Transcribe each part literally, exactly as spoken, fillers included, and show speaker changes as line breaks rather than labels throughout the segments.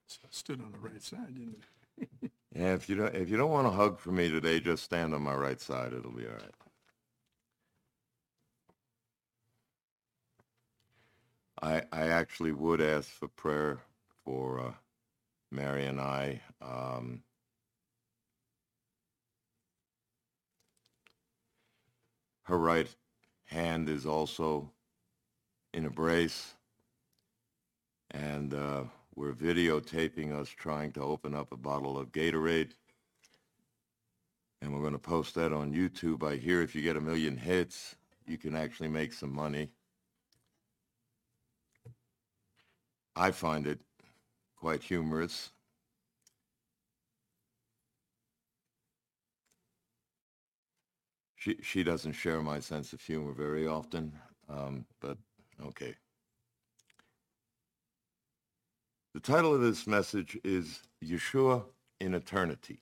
So I stood on the right side, didn't I?
Yeah, if you don't if you don't want a hug from me today, just stand on my right side. It'll be all right. I I actually would ask for prayer for uh, Mary and I. Um, her right hand is also in a brace, and uh, we're videotaping us trying to open up a bottle of Gatorade. And we're going to post that on YouTube. I hear if you get a million hits, you can actually make some money. I find it quite humorous. She, she doesn't share my sense of humor very often, um, but okay. The title of this message is Yeshua in Eternity.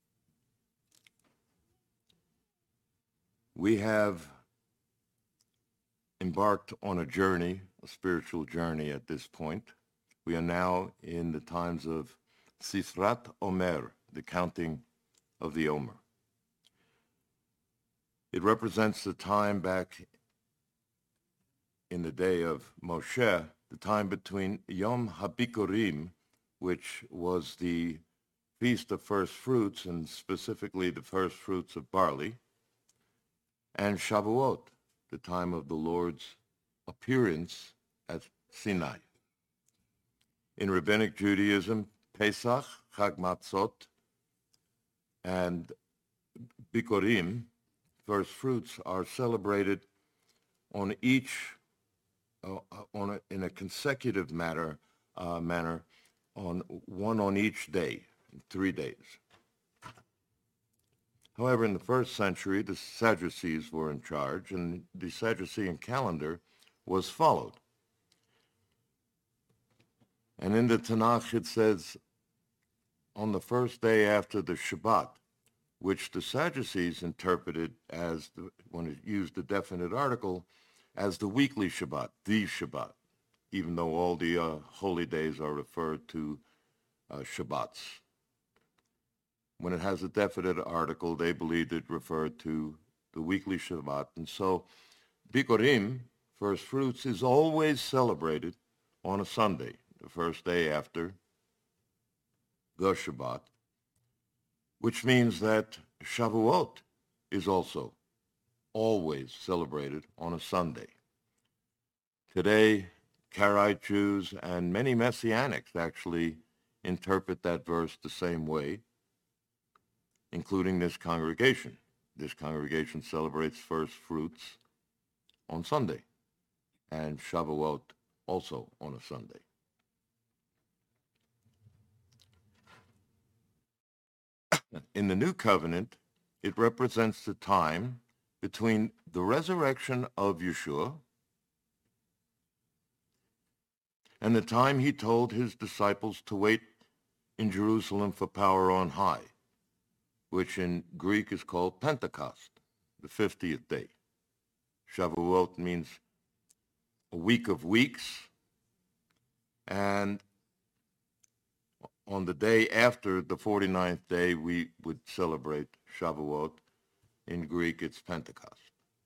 We have embarked on a journey, a spiritual journey at this point. We are now in the times of Sifrat Omer, the counting of the Omer. It represents the time back in the day of Moshe, the time between Yom HaBikurim, which was the Feast of First Fruits, and specifically the first fruits of barley, and Shavuot, the time of the Lord's appearance at Sinai. In Rabbinic Judaism, Pesach, Chag Matzot, and Bikurim, first fruits, are celebrated on each, uh, on a, in a consecutive manner, uh, manner, on one on each day, three days. However, in the first century, the Sadducees were in charge, and the Sadducean calendar was followed. And in the Tanakh, it says, on the first day after the Shabbat, which the Sadducees interpreted as, the, when it used a definite article, as the weekly Shabbat, the Shabbat, even though all the uh, holy days are referred to uh, Shabbats. When it has a definite article, they believed it referred to the weekly Shabbat. And so Bikurim, first fruits, is always celebrated on a Sunday, the first day after the Shabbat, which means that Shavuot is also always celebrated on a Sunday. Today, Karaite Jews and many Messianics actually interpret that verse the same way, including this congregation. This congregation celebrates first fruits on Sunday, and Shavuot also on a Sunday. In the New Covenant, it represents the time between the resurrection of Yeshua and the time he told his disciples to wait in Jerusalem for power on high, which in Greek is called Pentecost, the fiftieth day. Shavuot means a week of weeks, and on the day after the forty-ninth day, we would celebrate Shavuot. In Greek, it's Pentecost.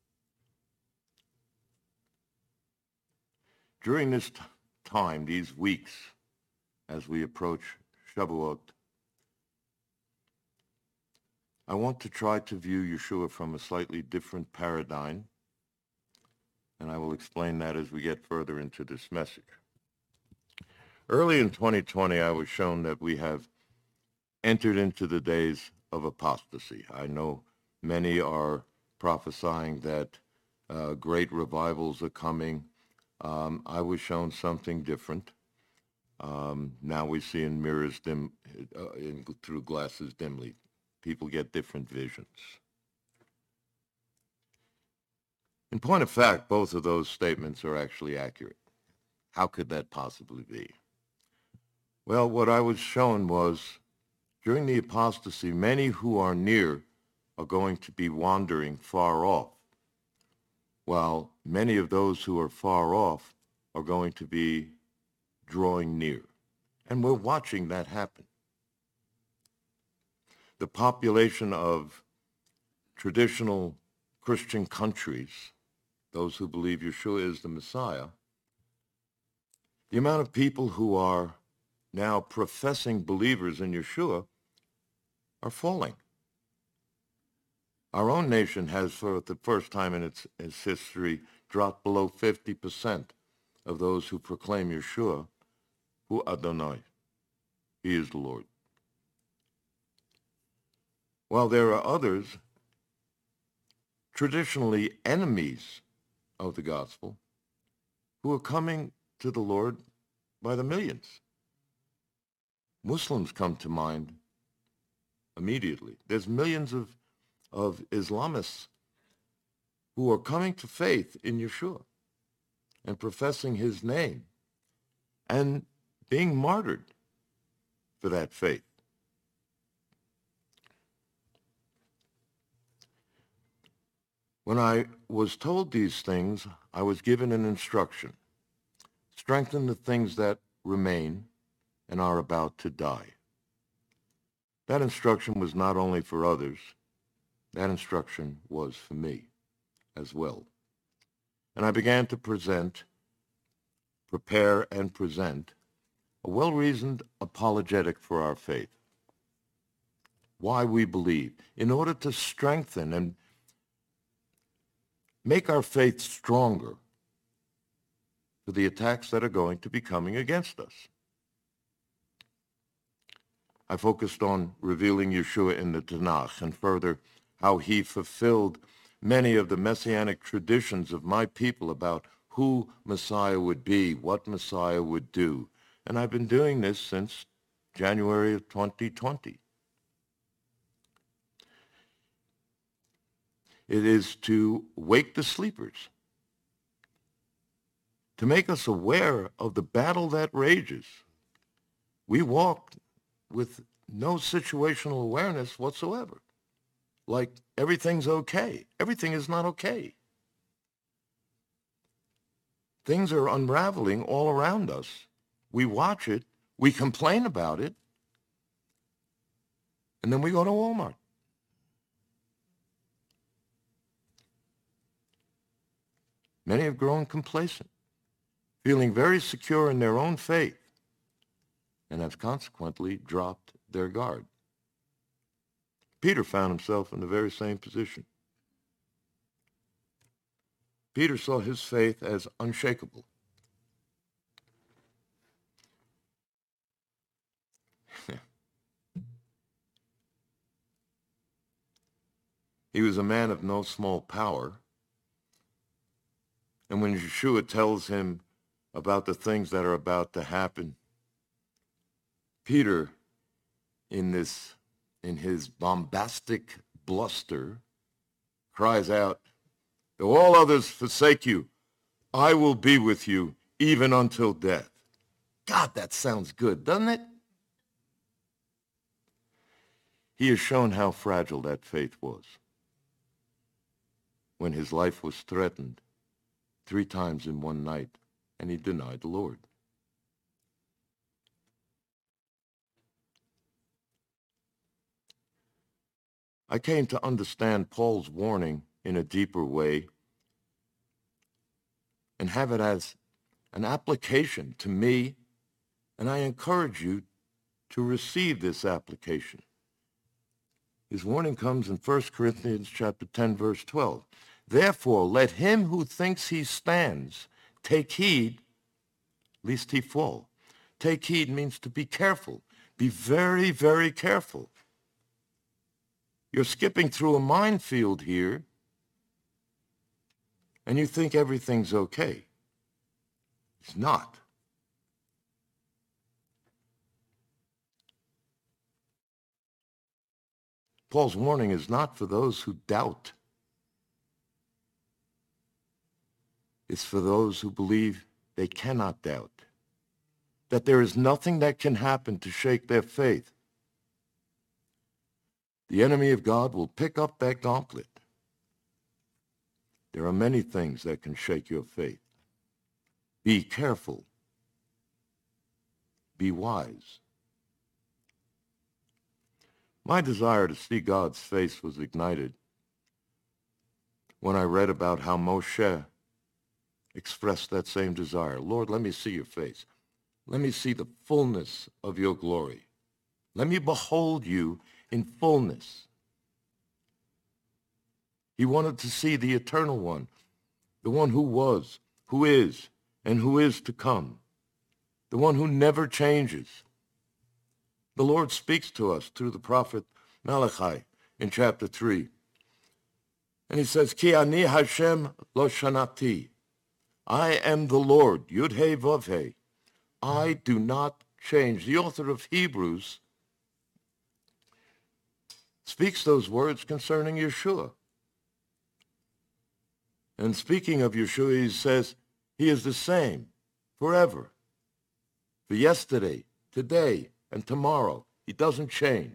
During this t- time, these weeks, as we approach Shavuot, I want to try to view Yeshua from a slightly different paradigm, and I will explain that as we get further into this message. Early in twenty twenty, I was shown that we have entered into the days of apostasy. I know many are prophesying that uh, great revivals are coming. Um, I was shown something different. Um, now we see in mirrors dim, uh, in, through glasses dimly. People get different visions. In point of fact, both of those statements are actually accurate. How could that possibly be? Well, what I was shown was, during the apostasy, many who are near are going to be wandering far off, while many of those who are far off are going to be drawing near. And we're watching that happen. The population of traditional Christian countries, those who believe Yeshua is the Messiah, the amount of people who are now professing believers in Yeshua are falling. Our own nation has, for the first time in its, its history, dropped below fifty percent of those who proclaim Yeshua, who Adonai, he is the Lord. While there are others, traditionally enemies of the gospel, who are coming to the Lord by the millions. Muslims come to mind immediately. There's millions of, of Islamists who are coming to faith in Yeshua and professing his name and being martyred for that faith. When I was told these things, I was given an instruction: strengthen the things that remain and are about to die. That instruction was not only for others, that instruction was for me as well. And I began to present, prepare and present a well-reasoned apologetic for our faith. Why we believe, in order to strengthen and make our faith stronger for the attacks that are going to be coming against us. I focused on revealing Yeshua in the Tanakh, and further how he fulfilled many of the messianic traditions of my people about who Messiah would be, what Messiah would do. And I've been doing this since January of twenty twenty. It is to wake the sleepers, to make us aware of the battle that rages. We walk with no situational awareness whatsoever, like everything's okay. Everything is not okay. Things are unraveling all around us. We watch it, we complain about it, and then we go to Walmart. Many have grown complacent, feeling very secure in their own faith, and have consequently dropped their guard. Peter found himself in the very same position. Peter saw his faith as unshakable. He was a man of no small power. And when Yeshua tells him about the things that are about to happen, Peter, in this, in his bombastic bluster, cries out, "Though all others forsake you, I will be with you even until death." God, that sounds good, doesn't it? He has shown how fragile that faith was when his life was threatened three times in one night, and he denied the Lord. I came to understand Paul's warning in a deeper way and have it as an application to me, and I encourage you to receive this application. His warning comes in First Corinthians chapter ten, verse twelve. "Therefore, let him who thinks he stands take heed, lest he fall." Take heed means to be careful. Be very, very careful. You're skipping through a minefield here, and you think everything's okay. It's not. Paul's warning is not for those who doubt. It's for those who believe they cannot doubt, that there is nothing that can happen to shake their faith. The enemy of God will pick up that gauntlet. There are many things that can shake your faith. Be careful. be wise. My desire to see God's face was ignited when I read about how Moshe expressed that same desire. Lord, let me see your face. Let me see the fullness of your glory. Let me behold you in fullness. He wanted to see the eternal one, the one who was, who is, and who is to come, the one who never changes. The Lord speaks to us through the prophet Malachi in chapter three. And he says, Ki ani Hashem lo shanati. I am the Lord, Yud He Vav He. I do not change. The author of Hebrews speaks those words concerning Yeshua. And speaking of Yeshua, he says, he is the same forever. For yesterday, today, and tomorrow. He doesn't change.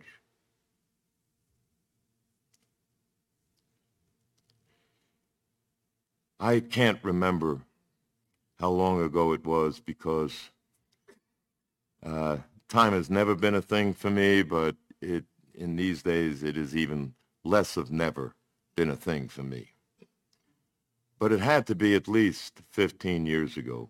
I can't remember how long ago it was because uh, time has never been a thing for me, but it, in these days it is even less of never been a thing for me. But it had to be at least fifteen years ago.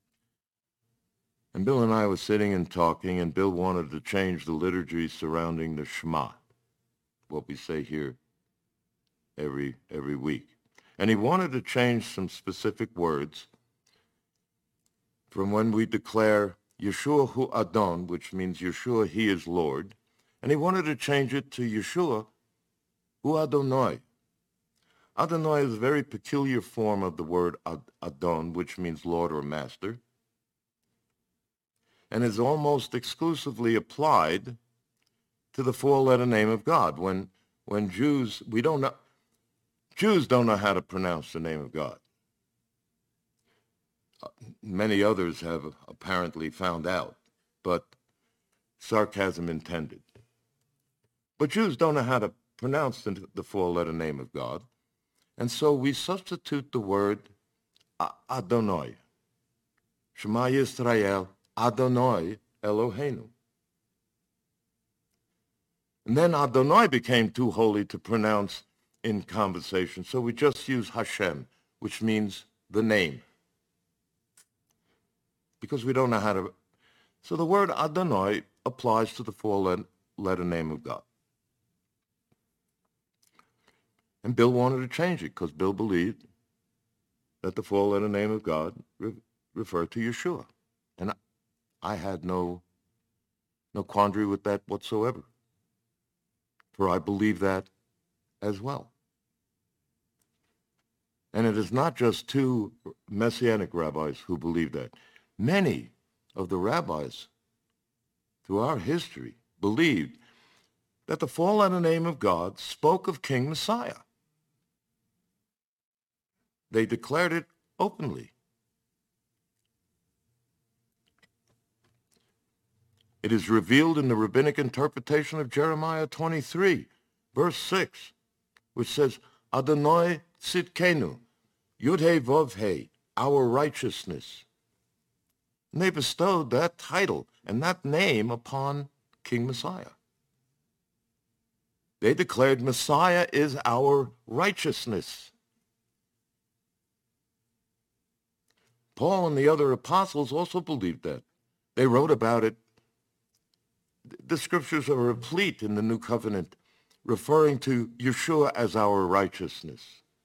And Bill and I were sitting and talking, and Bill wanted to change the liturgy surrounding the Shema, what we say here every every week. And he wanted to change some specific words from when we declare Yeshua hu Adon, which means Yeshua, he is Lord, and he wanted to change it to Yeshua hu Adonai. Adonai is a very peculiar form of the word Adon, which means Lord or Master, and is almost exclusively applied to the four-letter name of God. When when Jews, we don't know, Jews don't know how to pronounce the name of God. Uh, many others have apparently found out, but sarcasm intended. But Jews don't know how to pronounce the, the four-letter name of God, and so we substitute the word Adonai. Shema Yisrael, Adonai Eloheinu. And then Adonai became too holy to pronounce in conversation, so we just use Hashem, which means the name, because we don't know how to. So the word Adonai applies to the four-letter name of God. And Bill wanted to change it because Bill believed that the four-letter name of God re- referred to Yeshua. And I, I had no, no quandary with that whatsoever, for I believe that as well. And it is not just two Messianic rabbis who believe that. Many of the rabbis through our history believed that the four-letter name of God spoke of King Messiah. They declared it openly. It is revealed in the rabbinic interpretation of Jeremiah twenty-three, verse six, which says, Adonai Tzidkenu, Yud He Vav He, our righteousness. And they bestowed that title and that name upon King Messiah. They declared Messiah is our righteousness. Paul and the other apostles also believed that. They wrote about it. The scriptures are replete in the New Covenant, referring to Yeshua as our righteousness.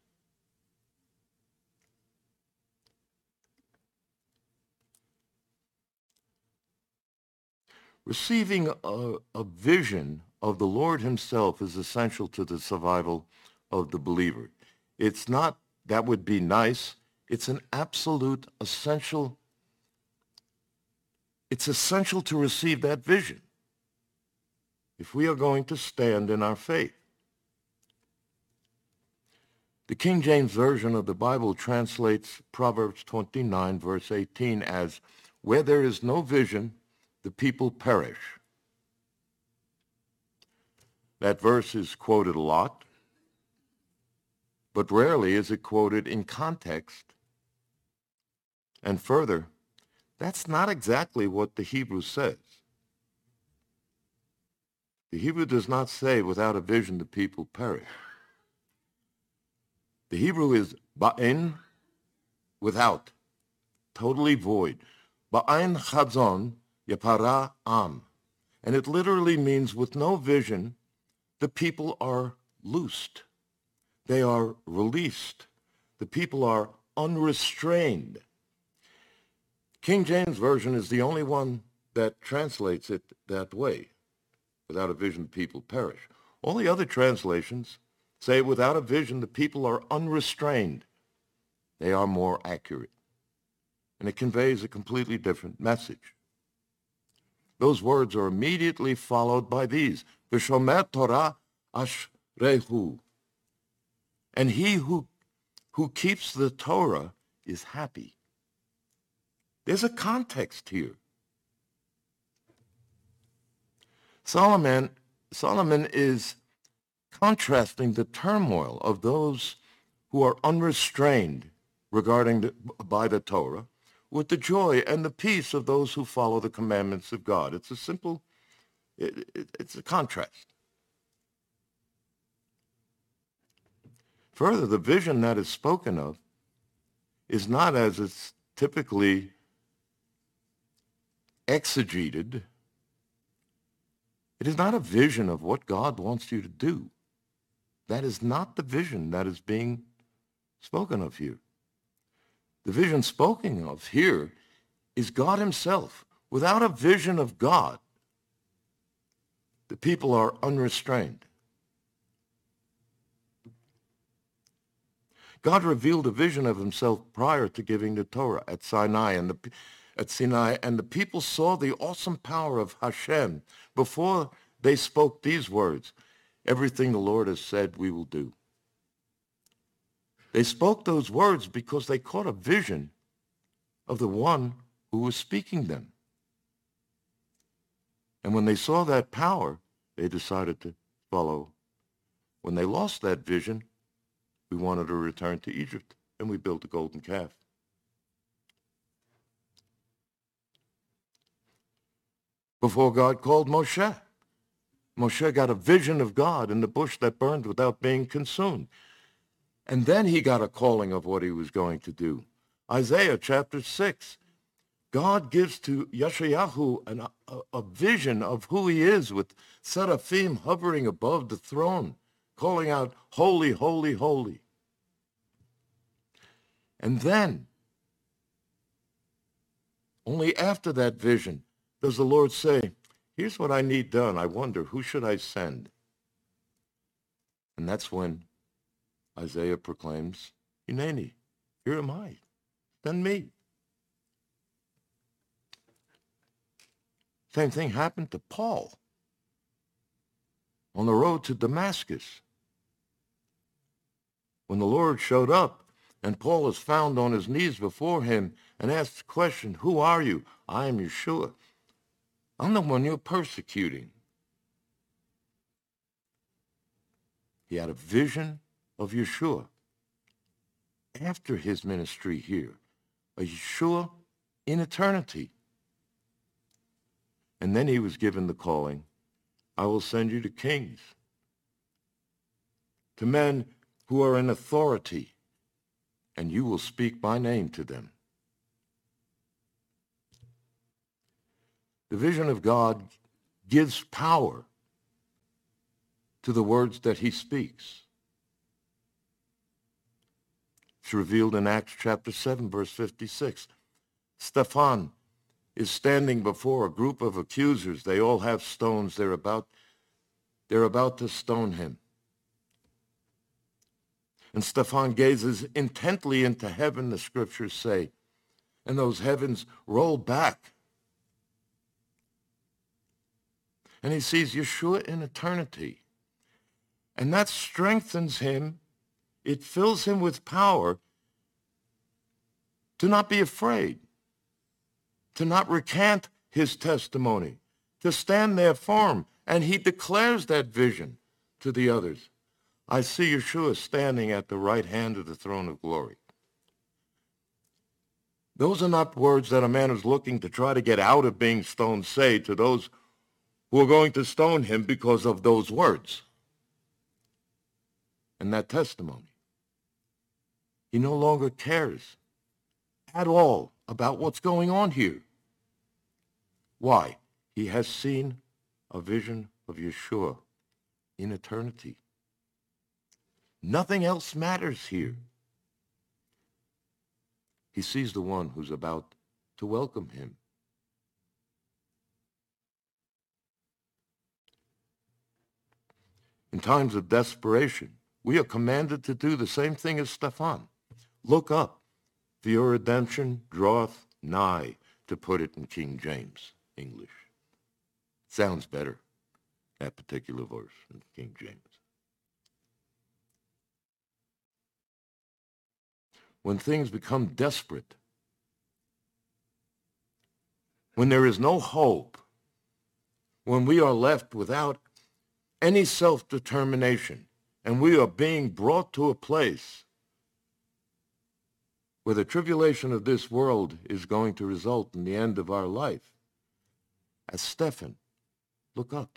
Receiving a, a vision of the Lord himself is essential to the survival of the believer. It's not, that would be nice. It's an absolute essential. It's essential to receive that vision if we are going to stand in our faith. The King James Version of the Bible translates Proverbs twenty-nine, verse eighteen as, where there is no vision, the people perish. That verse is quoted a lot, but rarely is it quoted in context. And further, That's not exactly what the Hebrew says. The Hebrew does not say, without a vision the people perish. The Hebrew is ba'in, without, totally void. Ba'in chazon yapara am. And it literally means with no vision, the people are loosed. They are released. The people are unrestrained. King James Version is the only one that translates it that way. Without a vision, the people perish. All the other translations say without a vision, the people are unrestrained. They are more accurate. And it conveys a completely different message. Those words are immediately followed by these. V'shomer Torah ashrehu. And he who, who keeps the Torah is happy. There's a context here. Solomon, Solomon is contrasting the turmoil of those who are unrestrained regarding the, by the Torah with the joy and the peace of those who follow the commandments of God. It's a simple, it, it, it's a contrast. Further, the vision that is spoken of is not as it's typically exegeted. It is not a vision of what God wants you to do. That is not the vision that is being spoken of here. The vision spoken of here is God himself. Without a vision of God, the people are unrestrained. God revealed a vision of himself prior to giving the Torah at Sinai, and the, at Sinai, and the people saw the awesome power of Hashem before they spoke these words, "Everything the Lord has said, we will do." They spoke those words because they caught a vision of the one who was speaking them. And when they saw that power, they decided to follow. When they lost that vision, we wanted to return to Egypt, and we built a golden calf. Before God called Moshe, Moshe got a vision of God in the bush that burned without being consumed. And then he got a calling of what he was going to do. Isaiah chapter six, God gives to Yeshayahu an, a, a vision of who he is with seraphim hovering above the throne, calling out, "Holy, holy, holy." And then, only after that vision, does the Lord say, "Here's what I need done. I wonder, who should I send?" And that's when Isaiah proclaims, "Hineni, here am I. Send me." Same thing happened to Paul on the road to Damascus. When the Lord showed up and Paul is found on his knees before him and asks the question, "Who are you?" "I am Yeshua. I'm the one you're persecuting." He had a vision of Yeshua after his ministry here, a Yeshua in eternity. And then he was given the calling, "I will send you to kings, to men who are in authority, and you will speak my name to them." The vision of God gives power to the words that he speaks. It's revealed in Acts chapter seven, verse fifty-six. Stephan is standing before a group of accusers. They all have stones. They're about, they're about to stone him. And Stephan gazes intently into heaven, the scriptures say, and those heavens roll back. And he sees Yeshua in eternity. And that strengthens him. It fills him with power to not be afraid, to not recant his testimony, to stand there firm. And he declares that vision to the others. "I see Yeshua standing at the right hand of the throne of glory." Those are not words that a man who's looking to try to get out of being stoned say to those who are going to stone him because of those words and that testimony. He no longer cares at all about what's going on here. Why? He has seen a vision of Yeshua in eternity. Nothing else matters here. He sees the one who's about to welcome him. In times of desperation, we are commanded to do the same thing as Stephan. Look up, for your redemption draweth nigh, to put it in King James English. Sounds better, that particular verse in King James. When things become desperate, when there is no hope, when we are left without any self-determination, and we are being brought to a place where the tribulation of this world is going to result in the end of our life, as Stephan, look up.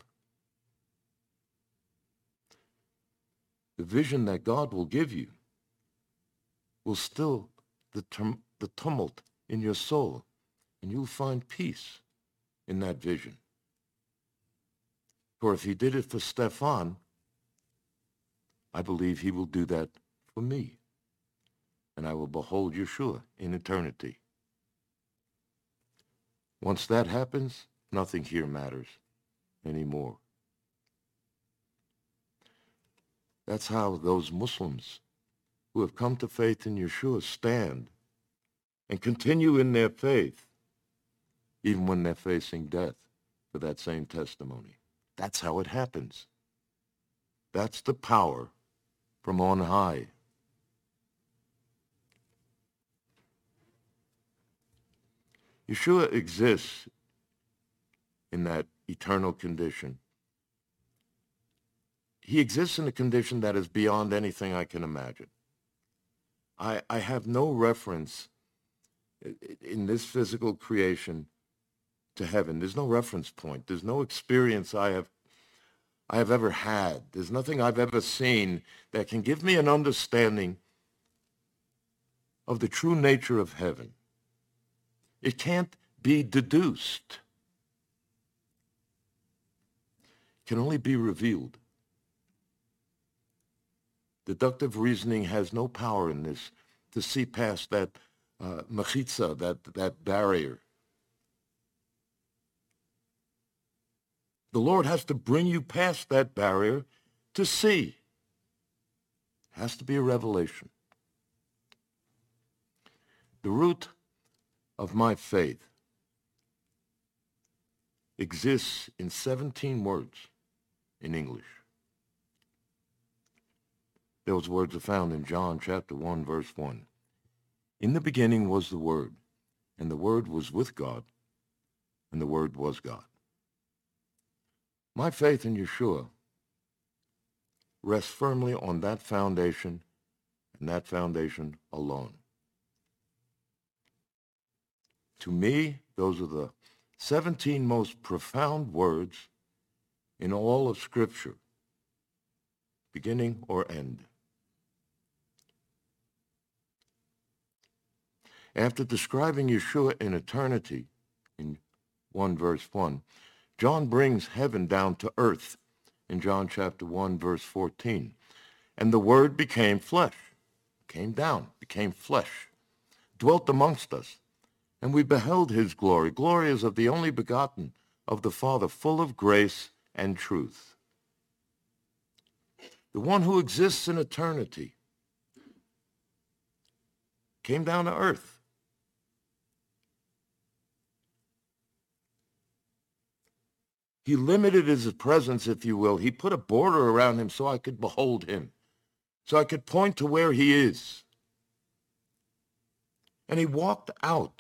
The vision that God will give you will still the, tum- the tumult in your soul, and you'll find peace in that vision. For if he did it for Stephan, I believe he will do that for me, and I will behold Yeshua in eternity. Once that happens, nothing here matters anymore. That's how those Muslims who have come to faith in Yeshua stand and continue in their faith, even when they're facing death for that same testimony. That's how it happens. That's the power from on high. Yeshua exists in that eternal condition. He exists in a condition that is beyond anything I can imagine. I, I have no reference in this physical creation to heaven. There's no reference point. There's no experience I have I have ever had. There's nothing I've ever seen that can give me an understanding of the true nature of heaven. It can't be deduced. It can only be revealed. Deductive reasoning has no power in this to see past that uh, mechitza, that, that barrier. The Lord has to bring you past that barrier to see. It has to be a revelation. The root of my faith exists in seventeen words in English. Those words are found in John chapter one, verse one. In the beginning was the Word, and the Word was with God, and the Word was God. My faith in Yeshua rests firmly on that foundation and that foundation alone. To me, those are the seventeen most profound words in all of Scripture, beginning or end. After describing Yeshua in eternity, in one verse one, John brings heaven down to earth in John chapter one, verse fourteen. And the Word became flesh, came down, became flesh, dwelt amongst us, and we beheld his glory. Glory is of the only begotten of the Father, full of grace and truth. The one who exists in eternity came down to earth. He limited his presence, if you will. He put a border around him so I could behold him, so I could point to where he is. And he walked out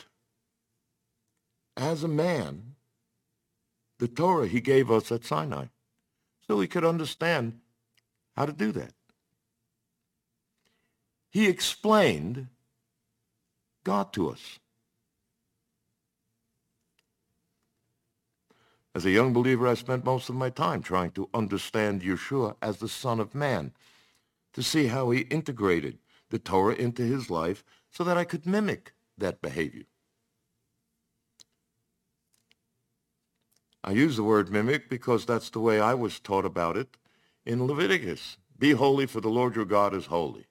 as a man the Torah he gave us at Sinai, so we could understand how to do that. He explained God to us. As a young believer, I spent most of my time trying to understand Yeshua as the Son of Man, to see how he integrated the Torah into his life so that I could mimic that behavior. I use the word mimic because that's the way I was taught about it in Leviticus. Be holy, for the Lord your God is holy.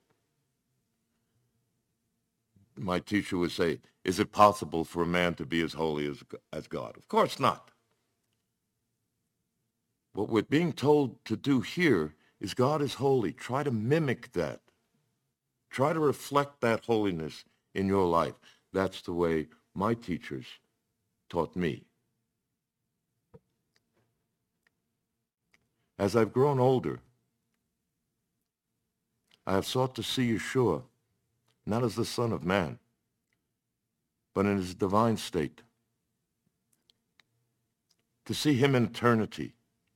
My teacher would say, is it possible for a man to be as holy as, as God? Of course not. What we're being told to do here is God is holy. Try to mimic that. Try to reflect that holiness in your life. That's the way my teachers taught me. As I've grown older, I have sought to see Yeshua not as the Son of Man, but in his divine state. To see him in eternity.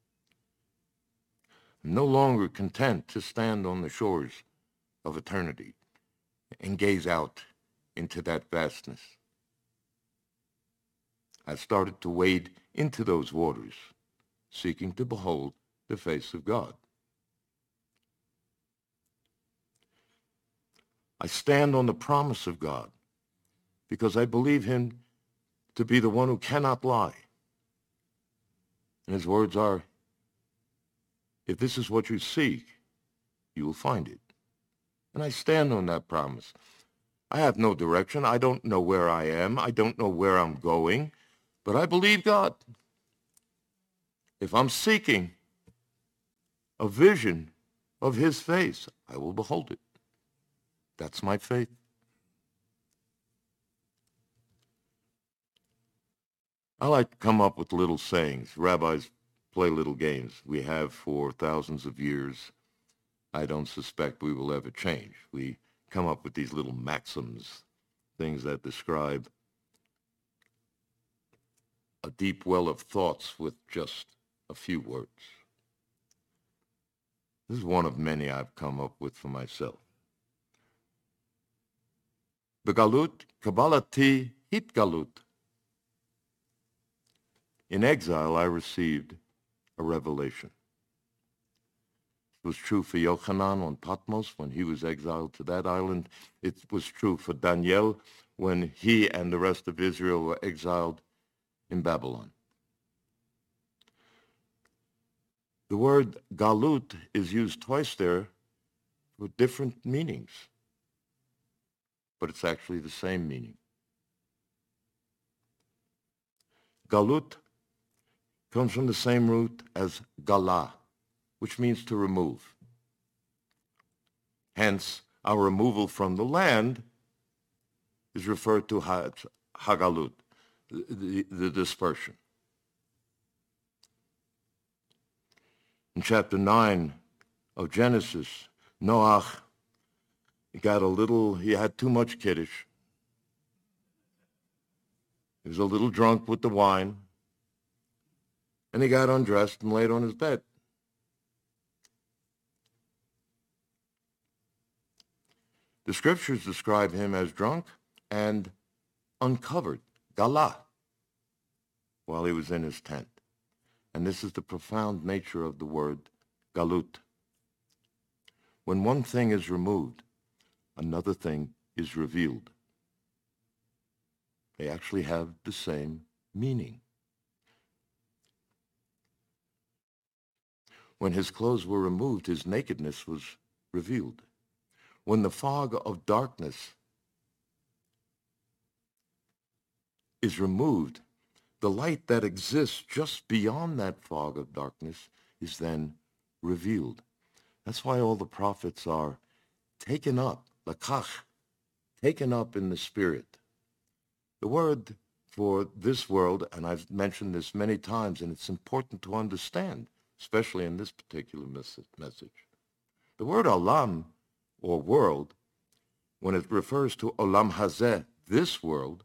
I'm no longer content to stand on the shores of eternity and gaze out into that vastness. I started to wade into those waters, seeking to behold the face of God. I stand on the promise of God because I believe him to be the one who cannot lie. And his words are, if this is what you seek, you will find it. And I stand on that promise. I have no direction. I don't know where I am. I don't know where I'm going. But I believe God. If I'm seeking a vision of his face, I will behold it. That's my faith. I like to come up with little sayings. Rabbis play little games. We have for thousands of years. I don't suspect we will ever change. We come up with these little maxims, things that describe a deep well of thoughts with just a few words. This is one of many I've come up with for myself. Begalut kabbalati hitgalut. In exile, I received a revelation. It was true for Yochanan on Patmos when he was exiled to that island. It was true for Daniel when he and the rest of Israel were exiled in Babylon. The word galut is used twice there with different meanings, but it's actually the same meaning. Galut comes from the same root as galah, which means to remove. Hence, our removal from the land is referred to as hagalut, the, the, the dispersion. In chapter nine of Genesis, Noah got a little, he had too much kiddush. He was a little drunk with the wine, and he got undressed and laid on his bed. The scriptures describe him as drunk and uncovered, galah, while he was in his tent. And this is the profound nature of the word galut. When one thing is removed, another thing is revealed. They actually have the same meaning. When his clothes were removed, his nakedness was revealed. When the fog of darkness is removed, the light that exists just beyond that fog of darkness is then revealed. That's why all the prophets are taken up, lakach, taken up in the spirit. The word for this world, and I've mentioned this many times, and it's important to understand, especially in this particular message. The word olam, or world, when it refers to olam hazeh, this world,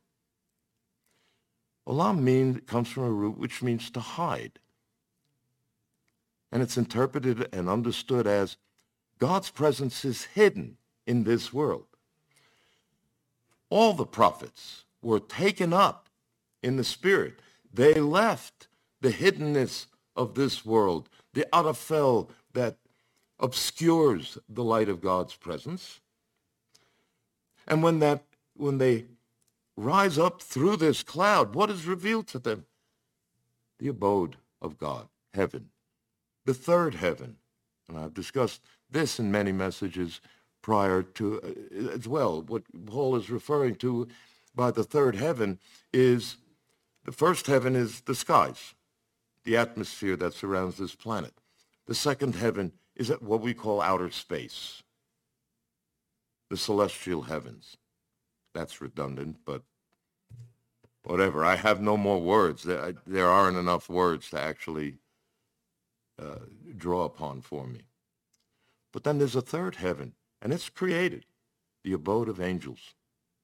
olam means, comes from a root which means to hide. And it's interpreted and understood as God's presence is hidden in this world. All the prophets were taken up in the spirit. They left the hiddenness of this world, the arafel that obscures the light of God's presence. And when that, when they rise up through this cloud, what is revealed to them? The abode of God, heaven, the third heaven. And I've discussed this in many messages prior to uh, as well. What Paul is referring to by the third heaven is the first heaven is the skies, the atmosphere that surrounds this planet. The second heaven is at what we call outer space, the celestial heavens. That's redundant, but whatever. I have no more words. There, there aren't enough words to actually uh, draw upon for me. But then there's a third heaven, and it's created, the abode of angels.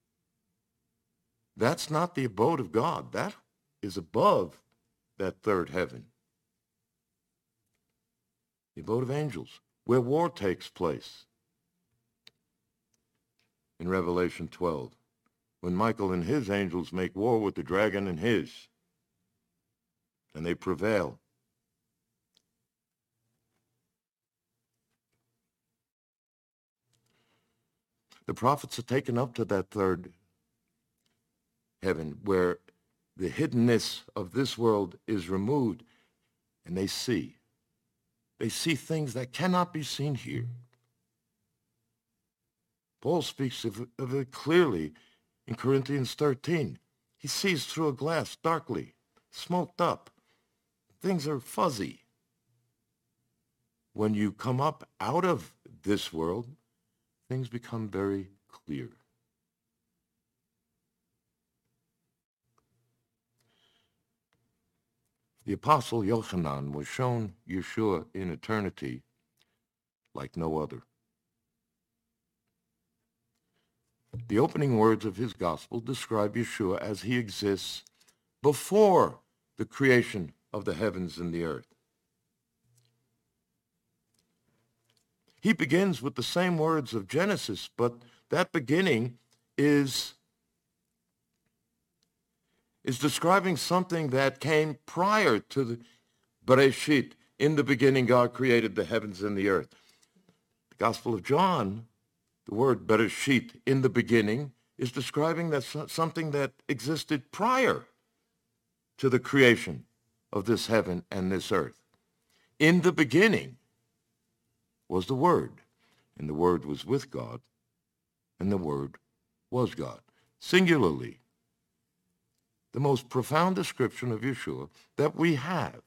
That's not the abode of God. That is above that third heaven. The abode of angels, where war takes place. In Revelation twelve, when Michael and his angels make war with the dragon and his, and they prevail. The prophets are taken up to that third heaven where the hiddenness of this world is removed, and they see. They see things that cannot be seen here. Paul speaks of, of it clearly in Corinthians thirteen. He sees through a glass darkly, smoked up. Things are fuzzy. When you come up out of this world, things become very clear. The Apostle Yochanan was shown Yeshua in eternity like no other. The opening words of his gospel describe Yeshua as he exists before the creation of the heavens and the earth. He begins with the same words of Genesis, but that beginning is is describing something that came prior to the Bereshit. In the beginning, God created the heavens and the earth. The Gospel of John, the word Bereshit, in the beginning, is describing that something that existed prior to the creation of this heaven and this earth. In the beginning was the Word, and the Word was with God, and the Word was God. Singularly, the most profound description of Yeshua that we have.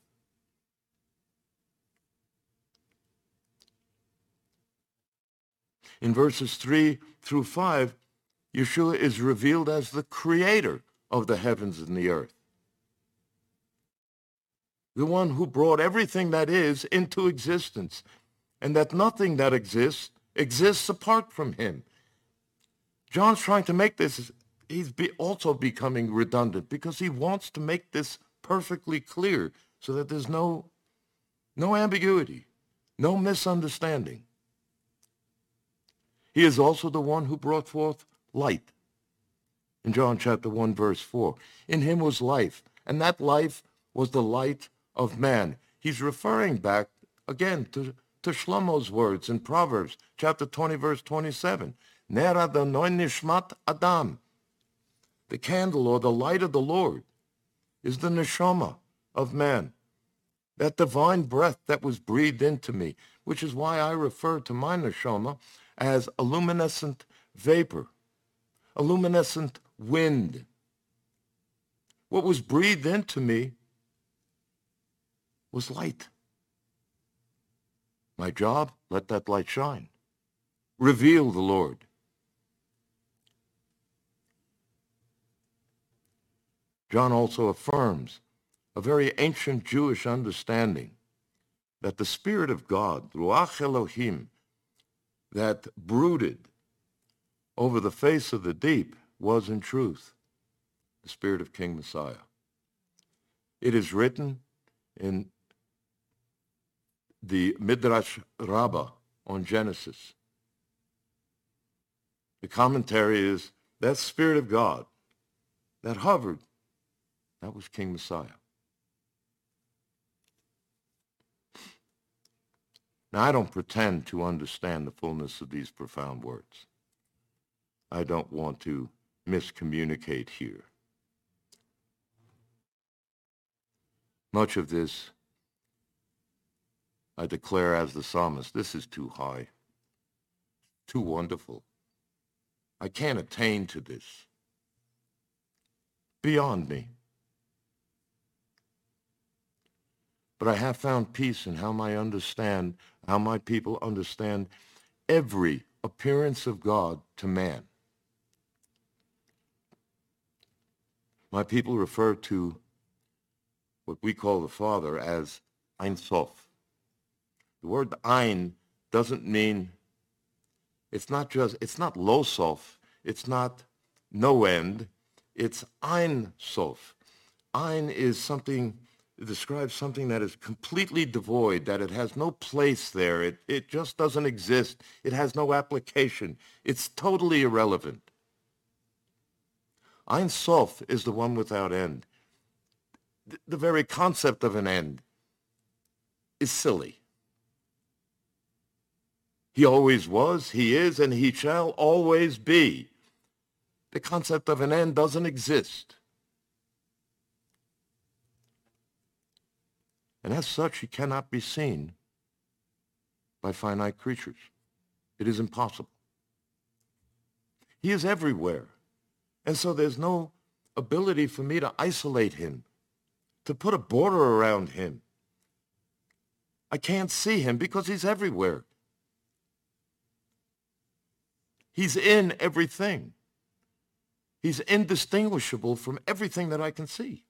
In verses three through five, Yeshua is revealed as the creator of the heavens and the earth. The one who brought everything that is into existence, and that nothing that exists exists apart from him. John's trying to make this He's be also becoming redundant because he wants to make this perfectly clear so that there's no, no ambiguity, no misunderstanding. He is also the one who brought forth light. In John chapter one, verse four, in him was life, and that life was the light of man. He's referring back again to, to Shlomo's words in Proverbs chapter twenty, verse twenty-seven. Ner Adonai nishmat Adam. The candle or the light of the Lord is the neshama of man, that divine breath that was breathed into me, which is why I refer to my neshama as a luminescent vapor, a luminescent wind. What was breathed into me was light. My job, let that light shine. Reveal the Lord. John also affirms a very ancient Jewish understanding that the Spirit of God, Ruach Elohim, that brooded over the face of the deep was in truth the Spirit of King Messiah. It is written in the Midrash Rabbah on Genesis. The commentary is that Spirit of God that hovered, that was King Messiah. Now, I don't pretend to understand the fullness of these profound words. I don't want to miscommunicate here. Much of this, I declare as the psalmist, this is too high, too wonderful. I can't attain to this. Beyond me. But I have found peace in how I understand, how my people understand every appearance of God to man. My people refer to what we call the Father as Ein Sof. The word Ein doesn't mean, it's not just, it's not Lo Sof, it's not no end, it's Ein Sof. Ein is something, it describes something that is completely devoid, that it has no place there, it, it just doesn't exist, it has no application, it's totally irrelevant. Ein Sof is the one without end. The very concept of an end is silly. He always was, he is, and he shall always be. The concept of an end doesn't exist. And as such, he cannot be seen by finite creatures. It is impossible. He is everywhere. And so there's no ability for me to isolate him, to put a border around him. I can't see him because he's everywhere. He's in everything. He's indistinguishable from everything that I can see.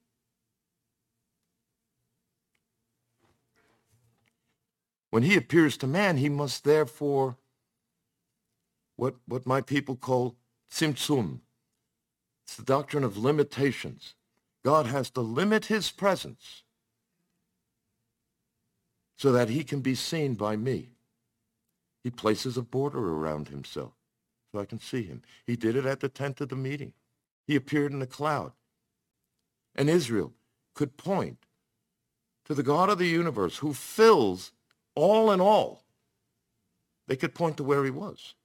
When he appears to man, he must therefore, what, what my people call tzimtzum. It's the doctrine of limitations. God has to limit his presence so that he can be seen by me. He places a border around himself so I can see him. He did it at the tent of the meeting. He appeared in a cloud. And Israel could point to the God of the universe who fills all in all. They could point to where he was.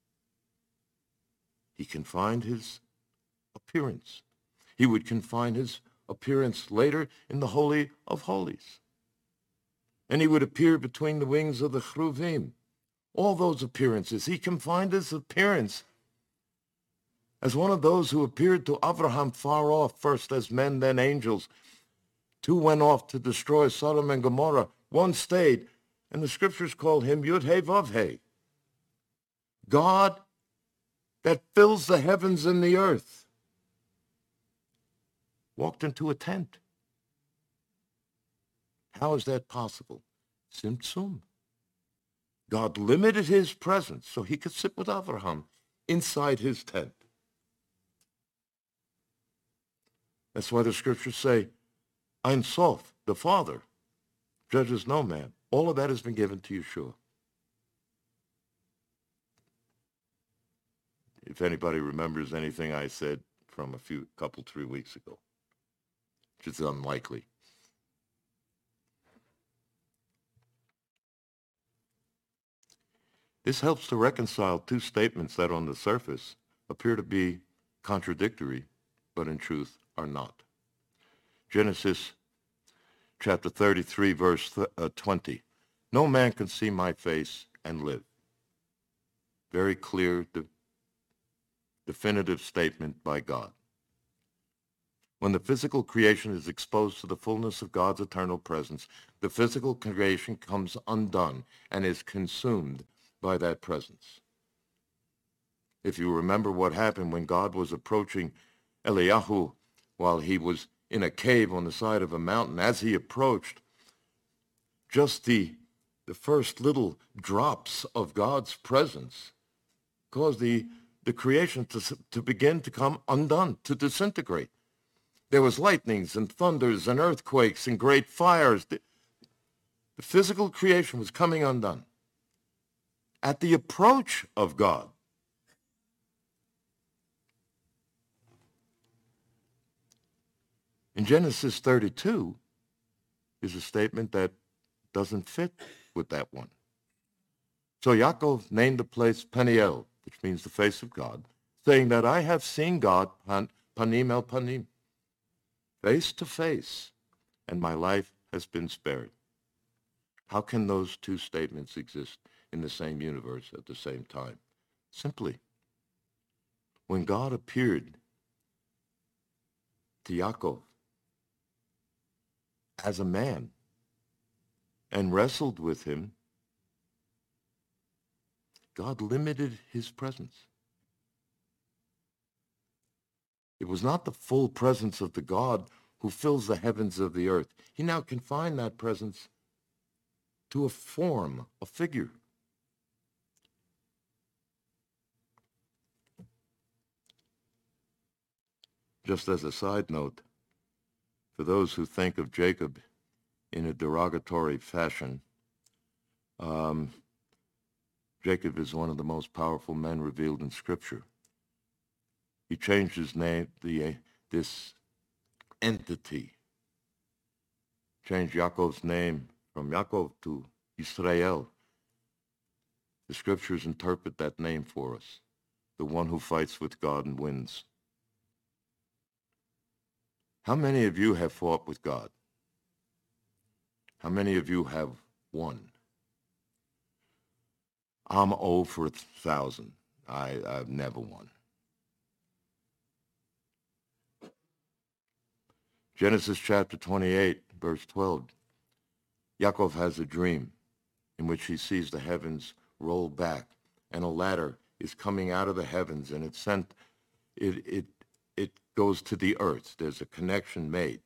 He confined his appearance. He would confine his appearance later in the Holy of Holies. And he would appear between the wings of the Cheruvim. All those appearances. He confined his appearance as one of those who appeared to Abraham far off, first as men, then angels. Two went off to destroy Sodom and Gomorrah. One stayed, and the scriptures call him Yud-He Vav-He. God that fills the heavens and the earth walked into a tent. How is that possible? Tzimtzum. God limited his presence so he could sit with Abraham inside his tent. That's why the scriptures say, Ein Sof, the Father, judges no man. All of that has been given to Yeshua. If anybody remembers anything I said from a few, couple, three weeks ago, which is unlikely. This helps to reconcile two statements that on the surface appear to be contradictory, but in truth are not. Genesis chapter thirty-three, verse twenty. No man can see my face and live. Very clear, de- definitive statement by God. When the physical creation is exposed to the fullness of God's eternal presence, the physical creation comes undone and is consumed by that presence. If you remember what happened when God was approaching Eliyahu while he was in a cave on the side of a mountain, as he approached, just the, the first little drops of God's presence caused the, the creation to, to begin to come undone, to disintegrate. There was lightnings and thunders and earthquakes and great fires. The, the physical creation was coming undone. At the approach of God, in Genesis thirty-two is a statement that doesn't fit with that one. So Yaakov named the place Peniel, which means the face of God, saying that I have seen God, pan, panim el panim, face to face, and my life has been spared. How can those two statements exist in the same universe at the same time? Simply, when God appeared to Yaakov as a man and wrestled with him, God limited his presence. It was not the full presence of the God who fills the heavens of the earth. He now confined that presence to a form, a figure. Just as a side note, for those who think of Jacob in a derogatory fashion, um, Jacob is one of the most powerful men revealed in Scripture. He changed his name, the, uh, this entity, changed Yaakov's name from Yaakov to Israel. The Scriptures interpret that name for us, the one who fights with God and wins. How many of you have fought with God? How many of you have won? I'm zero for a thousand. I, I've never won. Genesis chapter twenty-eight, verse twelve. Yaakov has a dream in which he sees the heavens roll back, and a ladder is coming out of the heavens, and it's sent, it, it, it goes to the earth. There's a connection made.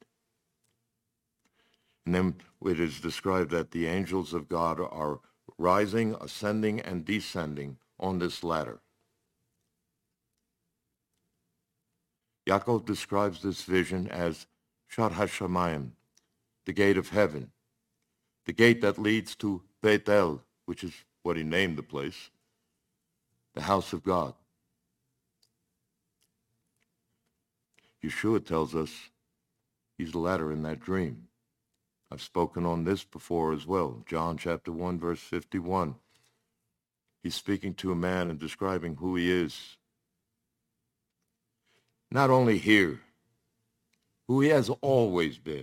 And then it is described that the angels of God are rising, ascending, and descending on this ladder. Yaakov describes this vision as Shar HaShamayim, the gate of heaven, the gate that leads to Bethel, which is what he named the place, the house of God. Yeshua tells us he's the ladder in that dream. I've spoken on this before as well. John chapter one, verse fifty-one. He's speaking to a man and describing who he is. Not only here, who he has always been.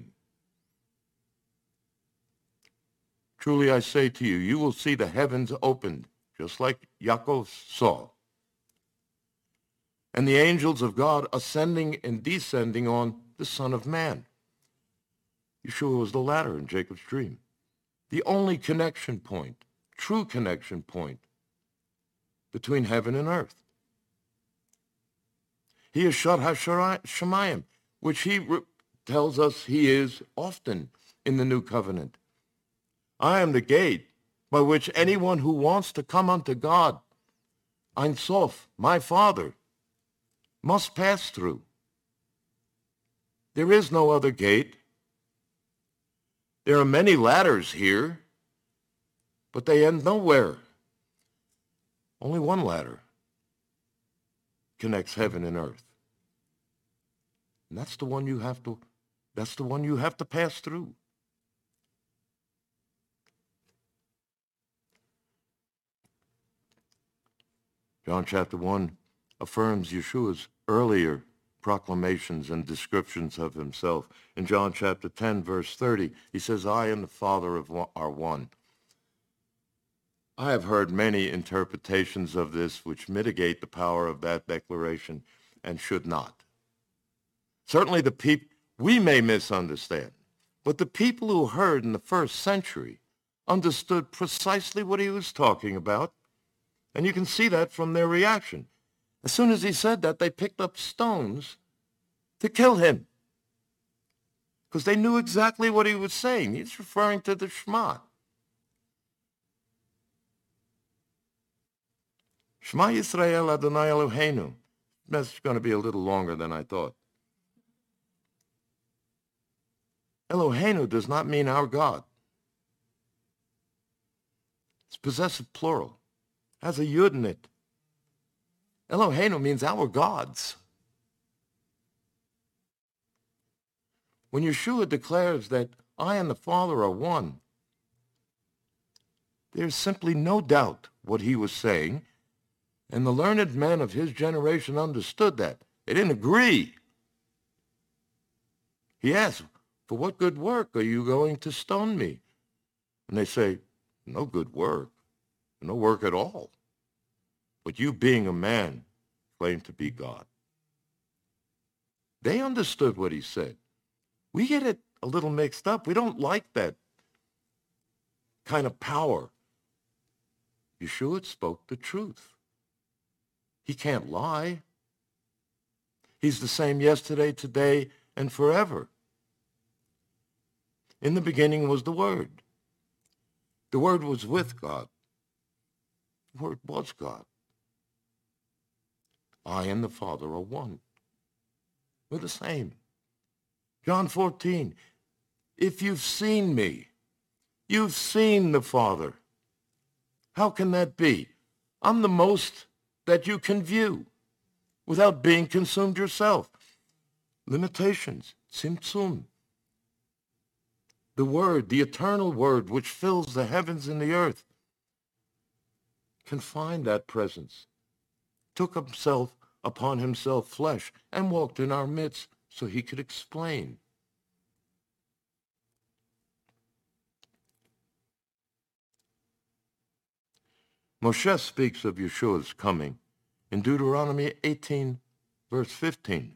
Truly I say to you, you will see the heavens opened, just like Yaakov saw, and the angels of God ascending and descending on the Son of Man. Yeshua was the ladder in Jacob's dream, the only connection point, true connection point between heaven and earth. He is Shar HaShamayim, which he re- tells us he is often in the New Covenant. I am the gate by which anyone who wants to come unto God, Ein Sof, my Father, must pass through. There is no other gate. There are many ladders here, but they end nowhere. Only one ladder connects heaven and earth. And that's the one you have to, that's the one you have to pass through. John chapter one affirms Yeshua's earlier proclamations and descriptions of himself. In John chapter ten, verse thirty, he says, I and the Father are one. I have heard many interpretations of this which mitigate the power of that declaration and should not. Certainly the people, we may misunderstand, but the people who heard in the first century understood precisely what he was talking about, and you can see that from their reaction. As soon as he said that, they picked up stones to kill him because they knew exactly what he was saying. He's referring to the Shema. Shema Yisrael Adonai Eloheinu. That's going to be a little longer than I thought. Eloheinu does not mean our God. It's possessive plural. It has a yud in it. Eloheinu means our gods. When Yeshua declares that I and the Father are one, There's simply no doubt what he was saying, and the learned men of his generation understood that. They didn't agree. He asked, for what good work are you going to stone me? And they say, no good work, no work at all. But you being a man, claim to be God. They understood what he said. We get it a little mixed up. We don't like that kind of power. Yeshua spoke the truth. He can't lie. He's the same yesterday, today, and forever. In the beginning was the Word. The Word was with God. The Word was God. I and the Father are one. We're the same. John fourteen, if you've seen me, you've seen the Father. How can that be? I'm the most that you can view without being consumed yourself. Limitations, tzimtzum. The Word, the eternal Word, which fills the heavens and the earth, can find that presence, took himself upon himself flesh, and walked in our midst so he could explain. Moshe speaks of Yeshua's coming in Deuteronomy eighteen, verse fifteen.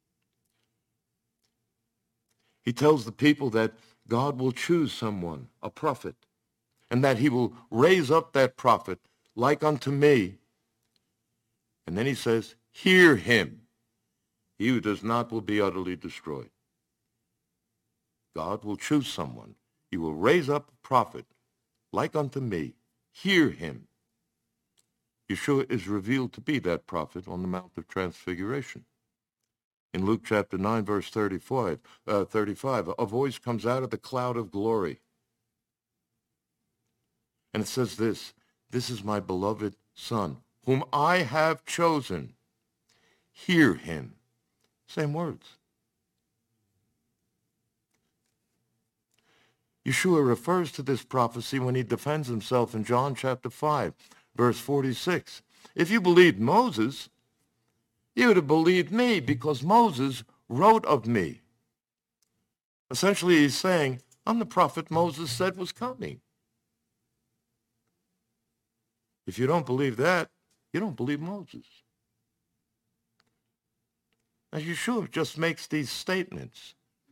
He tells the people that God will choose someone, a prophet, and that he will raise up that prophet like unto me. And then he says, hear him. He who does not will be utterly destroyed. God will choose someone. He will raise up a prophet like unto me. Hear him. Yeshua is revealed to be that prophet on the Mount of Transfiguration. In Luke chapter nine, verse thirty-five, uh, thirty-five, a voice comes out of the cloud of glory. And it says this, this is my beloved Son, whom I have chosen. Hear him. Same words. Yeshua refers to this prophecy when he defends himself in John chapter five, verse forty-six. If you believed Moses, you would have believed me because Moses wrote of me. Essentially, he's saying, I'm the prophet Moses said was coming. If you don't believe that, you don't believe Moses. Now, Yeshua just makes these statements.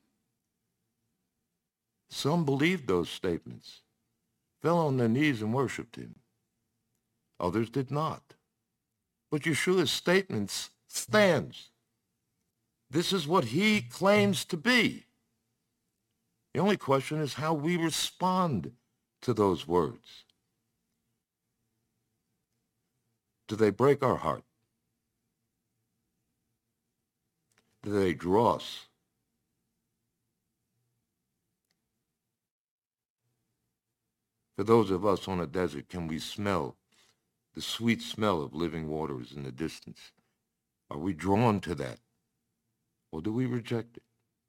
Some believed those statements, fell on their knees and worshipped him. Others did not. But Yeshua's statements stands. This is what he claims to be. The only question is how we respond to those words. Do they break our heart? Do they draw us? For those of us on a desert, can we smell the sweet smell of living waters in the distance? Are we drawn to that? Or do we reject it?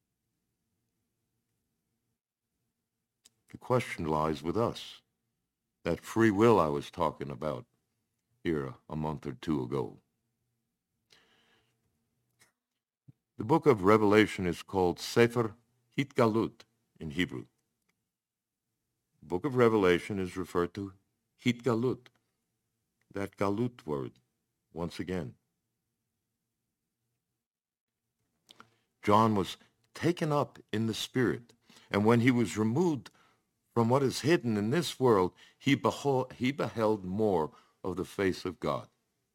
The question lies with us. That free will I was talking about here a month or two ago. The book of Revelation is called Sefer Hitgalut in Hebrew. The book of Revelation is referred to Hitgalut, that galut word, once again. John was taken up in the Spirit, and when he was removed from what is hidden in this world, he beheld, he beheld more of the face of God.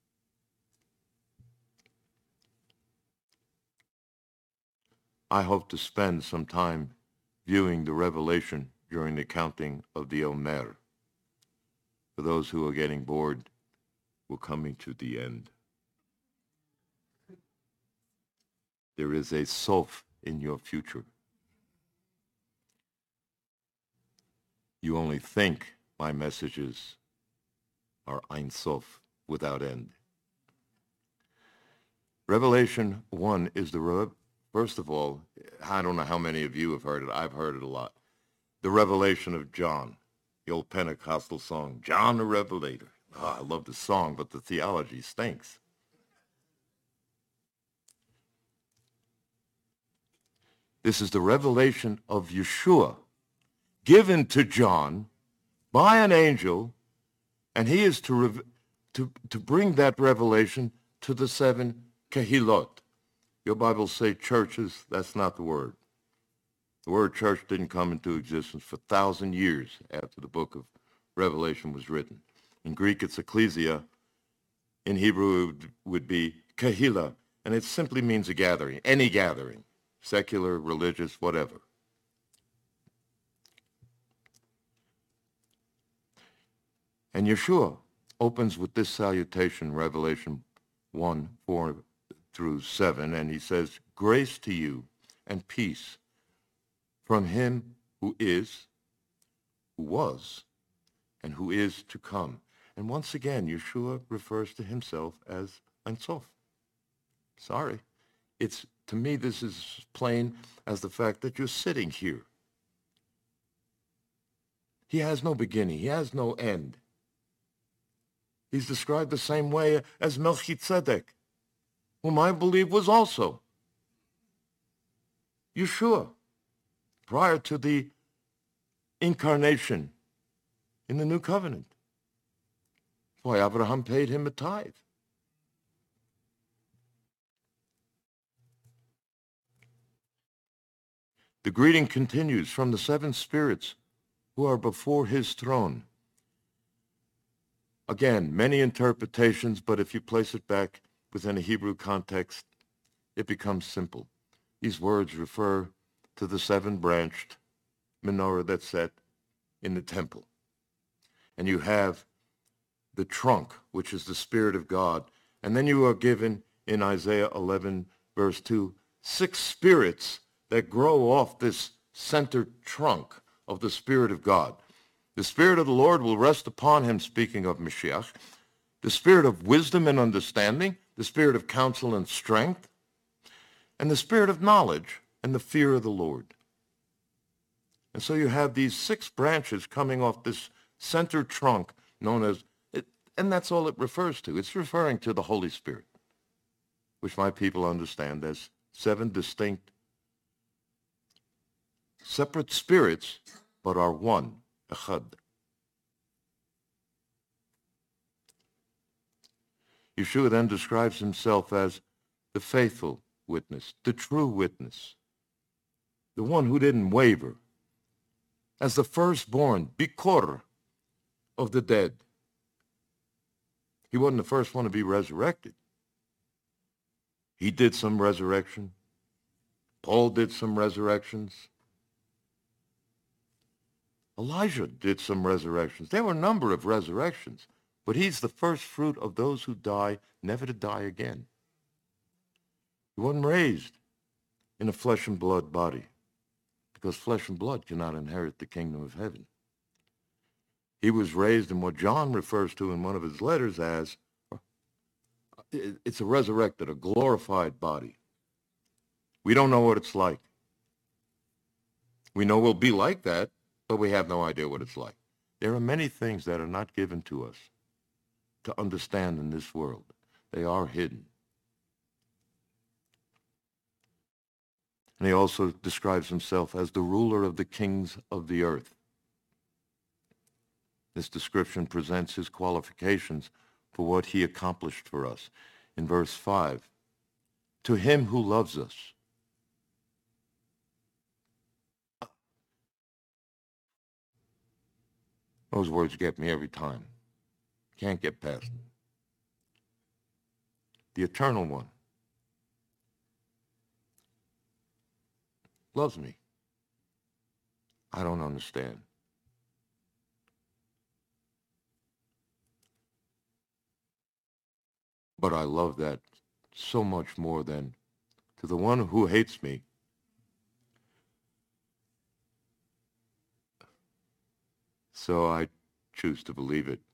I hope to spend some time viewing the Revelation during the counting of the Omer. For those who are getting bored, we're coming to the end. There is a Sof in your future. You only think my messages are Ein Sof, without end. Revelation one is the, re- first of all, I don't know how many of you have heard it. I've heard it a lot. The revelation of John. The old Pentecostal song, John the Revelator. Oh, I love the song, but the theology stinks. This is the revelation of Yeshua given to John by an angel, and he is to, rev- to, to bring that revelation to the seven kehilot. Your Bibles say churches. That's not the word. The word church didn't come into existence for a thousand years after the book of Revelation was written. In Greek, it's ecclesia. In Hebrew, it would, would be kehillah, and it simply means a gathering, any gathering, secular, religious, whatever. And Yeshua opens with this salutation, Revelation one, four through seven, and he says, grace to you and peace from him who is, who was, and who is to come. And once again, Yeshua refers to himself as Ein Sof. Sorry. It's, to me, this is plain as the fact that you're sitting here. He has no beginning. He has no end. He's described the same way as Melchizedek, whom I believe was also Yeshua, prior to the incarnation in the New Covenant. That's why Abraham paid him a tithe. The greeting continues from the seven spirits who are before his throne. Again, many interpretations, but if you place it back within a Hebrew context, it becomes simple. These words refer to the seven-branched menorah that's set in the temple. And you have the trunk, which is the Spirit of God. And then you are given in Isaiah eleven, verse two, six spirits that grow off this center trunk of the Spirit of God. The Spirit of the Lord will rest upon him, speaking of Mashiach, the Spirit of wisdom and understanding, the Spirit of counsel and strength, and the Spirit of knowledge and the fear of the Lord. And so you have these six branches coming off this center trunk known as, it, and that's all it refers to. It's referring to the Holy Spirit, which my people understand as seven distinct, separate spirits, but are one. Echad. Yeshua then describes himself as the faithful witness, the true witness, the one who didn't waver, as the firstborn, Bikor, of the dead. He wasn't the first one to be resurrected. He did some resurrection. Paul did some resurrections. Elijah did some resurrections. There were a number of resurrections, but he's the first fruit of those who die, never to die again. He wasn't raised in a flesh and blood body, because flesh and blood cannot inherit the kingdom of heaven. He was raised in what John refers to in one of his letters as, it's a resurrected, a glorified body. We don't know what it's like. We know we'll be like that, but we have no idea what it's like. There are many things that are not given to us to understand in this world. They are hidden. And he also describes himself as the ruler of the kings of the earth. This description presents his qualifications for what he accomplished for us. In verse five, to him who loves us. Those words get me every time. Can't get past them. The Eternal One loves me. I don't understand. But I love that so much more than to the one who hates me. So I choose to believe it.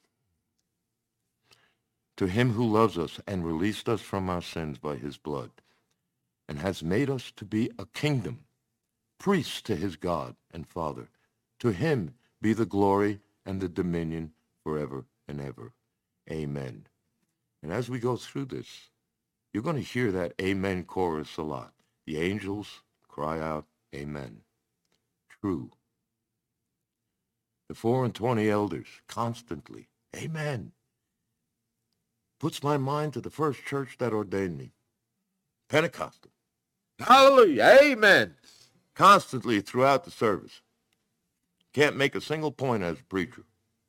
To him who loves us and released us from our sins by his blood, and has made us to be a kingdom, priests to his God and Father. To him be the glory and the dominion forever and ever. Amen. And as we go through this, you're going to hear that amen chorus a lot. The angels cry out, amen. True. The four and twenty elders constantly, amen. Puts my mind to the first church that ordained me. Pentecostal. Hallelujah, amen. Constantly throughout the service. Can't make a single point as a preacher.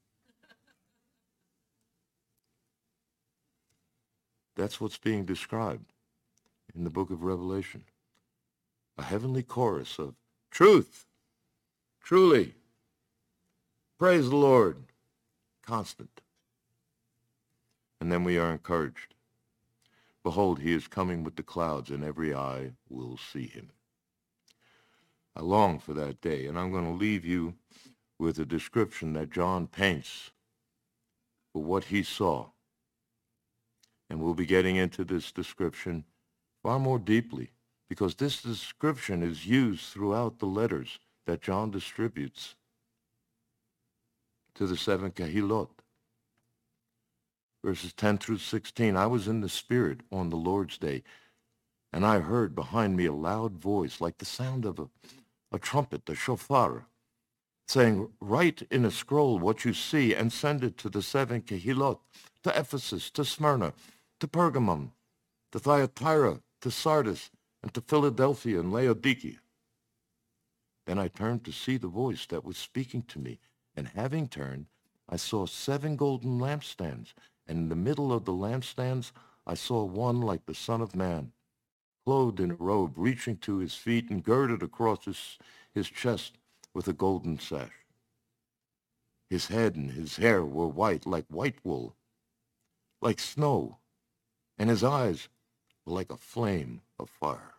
That's what's being described in the book of Revelation. A heavenly chorus of truth, truly, praise the Lord, constant. And then we are encouraged. Behold, he is coming with the clouds, and every eye will see him. I long for that day, and I'm going to leave you with a description that John paints for what he saw. And we'll be getting into this description far more deeply, because this description is used throughout the letters that John distributes to the seven kahilot. Verses ten through sixteen, I was in the Spirit on the Lord's day, and I heard behind me a loud voice like the sound of a, a trumpet, the shofar, saying, write in a scroll what you see and send it to the seven kahilot, to Ephesus, to Smyrna, to Pergamum, to Thyatira, to Sardis, and to Philadelphia and Laodicea. Then I turned to see the voice that was speaking to me, and having turned, I saw seven golden lampstands, and in the middle of the lampstands I saw one like the Son of Man, clothed in a robe reaching to his feet and girded across his, his chest with a golden sash. His head and his hair were white like white wool, like snow, and his eyes were like a flame of fire.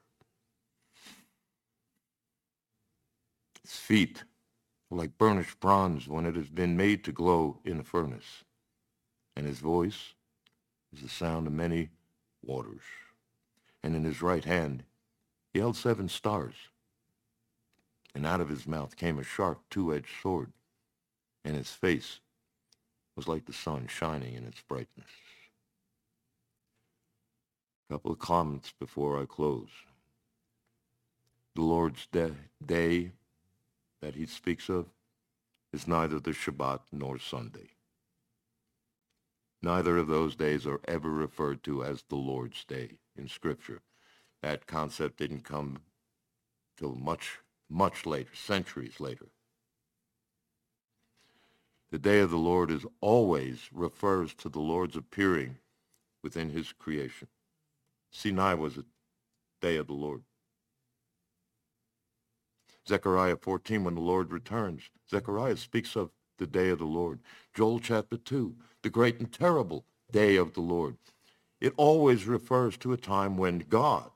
His feet were like burnished bronze when it has been made to glow in a furnace, and his voice is the sound of many waters. And in his right hand he held seven stars, and out of his mouth came a sharp two-edged sword, and his face was like the sun shining in its brightness. A couple of comments before I close. The Lord's day, day that he speaks of is neither the Shabbat nor Sunday. Neither of those days are ever referred to as the Lord's Day in Scripture. That concept didn't come till much, much later, centuries later. The day of the Lord is always refers to the Lord's appearing within his creation. Sinai was a day of the Lord. Zechariah fourteen, when the Lord returns, Zechariah speaks of the day of the Lord. Joel chapter two, the great and terrible day of the Lord. It always refers to a time when God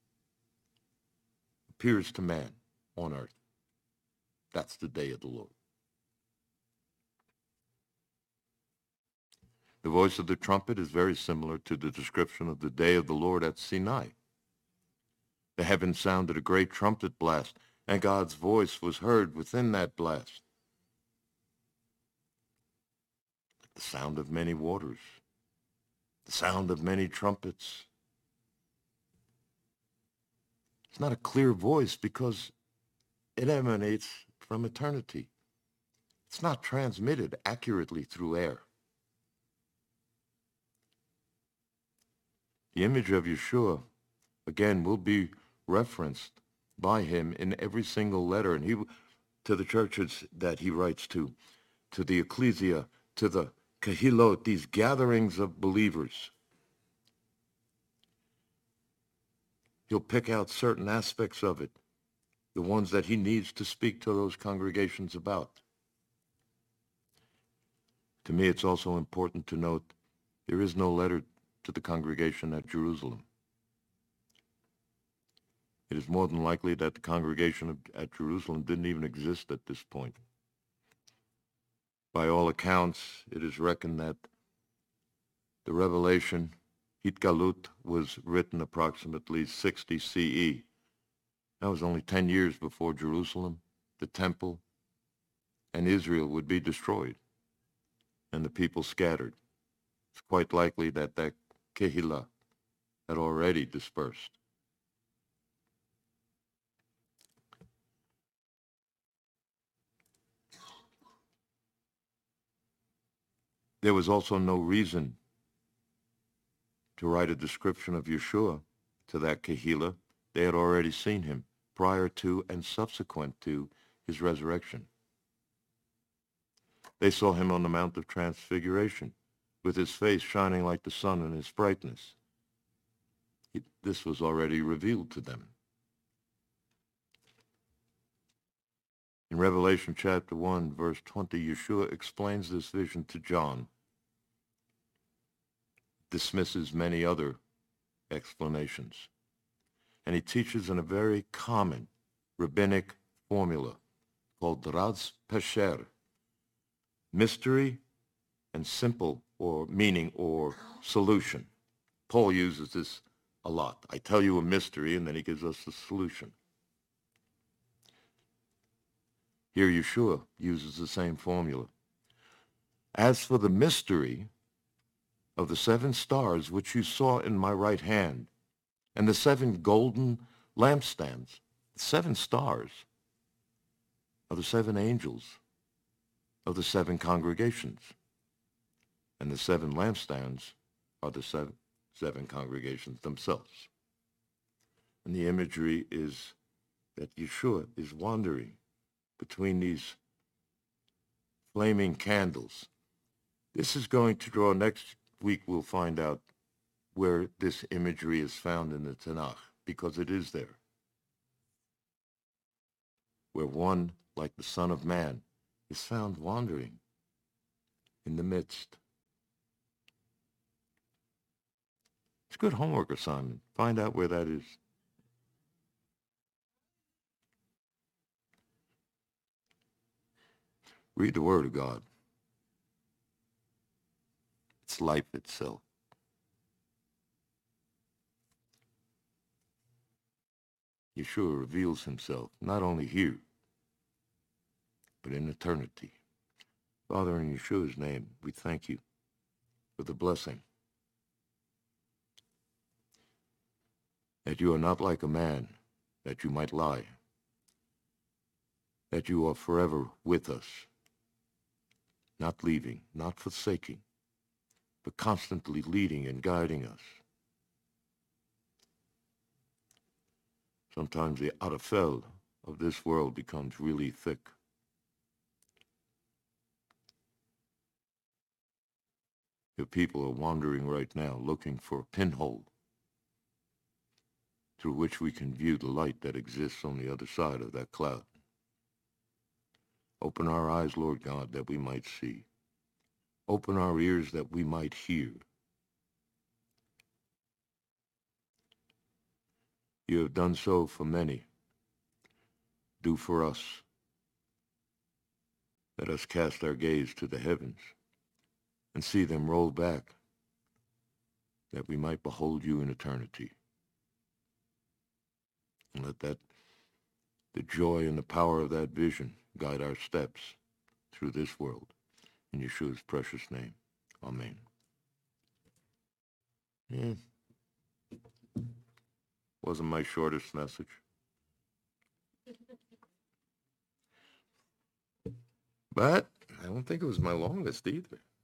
appears to man on earth. That's the day of the Lord. The voice of the trumpet is very similar to the description of the day of the Lord at Sinai. The heavens sounded a great trumpet blast, and God's voice was heard within that blast. The sound of many waters, the sound of many trumpets. It's not a clear voice because it emanates from eternity. It's not transmitted accurately through air. The image of Yeshua, again, will be referenced by him in every single letter, and he to the churches that he writes to, to the ecclesia, to the kahilot, these gatherings of believers. He'll pick out certain aspects of it, the ones that he needs to speak to those congregations about. To me, it's also important to note there is no letter to the congregation at Jerusalem. It is more than likely that the congregation at Jerusalem didn't even exist at this point. By all accounts, it is reckoned that the Revelation, Hitgalut, was written approximately sixty C E. That was only ten years before Jerusalem, the temple, and Israel would be destroyed and the people scattered. It's quite likely that that Kehillah had already dispersed. There was also no reason to write a description of Yeshua to that Kehillah. They had already seen him prior to and subsequent to his resurrection. They saw him on the Mount of Transfiguration, with his face shining like the sun in his brightness. He, this was already revealed to them. In Revelation chapter one, verse twenty, Yeshua explains this vision to John, dismisses many other explanations, and he teaches in a very common rabbinic formula called Raz Pesher, mystery and simple, or meaning, or solution. Paul uses this a lot. I tell you a mystery, and then he gives us the solution. Here Yeshua uses the same formula. As for the mystery of the seven stars which you saw in my right hand, and the seven golden lampstands, the seven stars are the seven angels of the seven congregations, and the seven lampstands are the seven, seven congregations themselves. And the imagery is that Yeshua is wandering between these flaming candles. This is going to draw, next week we'll find out where this imagery is found in the Tanakh, because it is there. Where one, like the Son of Man, is found wandering in the midst. It's a good homework assignment. Find out where that is. Read the Word of God. It's life itself. Yeshua reveals himself not only here, but in eternity. Father, in Yeshua's name, we thank you for the blessing that you are not like a man, that you might lie, that you are forever with us, not leaving, not forsaking, but constantly leading and guiding us. Sometimes the arafel of this world becomes really thick. Your people are wandering right now, looking for a pinhole through which we can view the light that exists on the other side of that cloud. Open our eyes, Lord God, that we might see. Open our ears that we might hear. You have done so for many. Do for us. Let us cast our gaze to the heavens and see them roll back, that we might behold you in eternity. And let that, the joy and the power of that vision guide our steps through this world. In Yeshua's precious name. Amen. Yeah. Wasn't my shortest message. But I don't think it was my longest either.